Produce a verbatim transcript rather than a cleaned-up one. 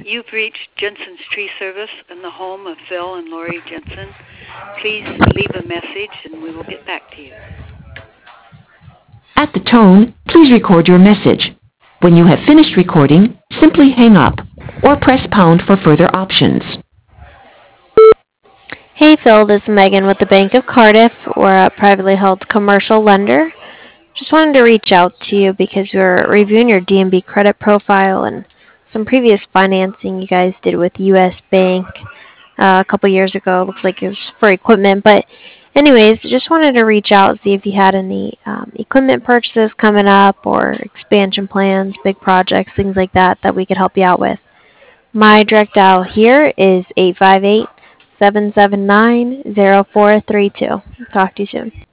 You've reached Jensen's Tree Service in the home of Phil and Lori Jensen. Please leave a message and we will get back to you. At the tone, please record your message. When you have finished recording, simply hang up or press pound for further options. Hey Phil, this is Megan with the Bank of Cardiff. We're a privately held commercial lender. Just wanted to reach out to you because we're reviewing your D and B credit profile and some previous financing you guys did with U S Bank uh, a couple years ago. Looks like it was for equipment. But anyways, just wanted to reach out and see if you had any um, equipment purchases coming up or expansion plans, big projects, things like that that we could help you out with. My direct dial here is eight five eight, seven seven nine, zero four three two. Talk to you soon.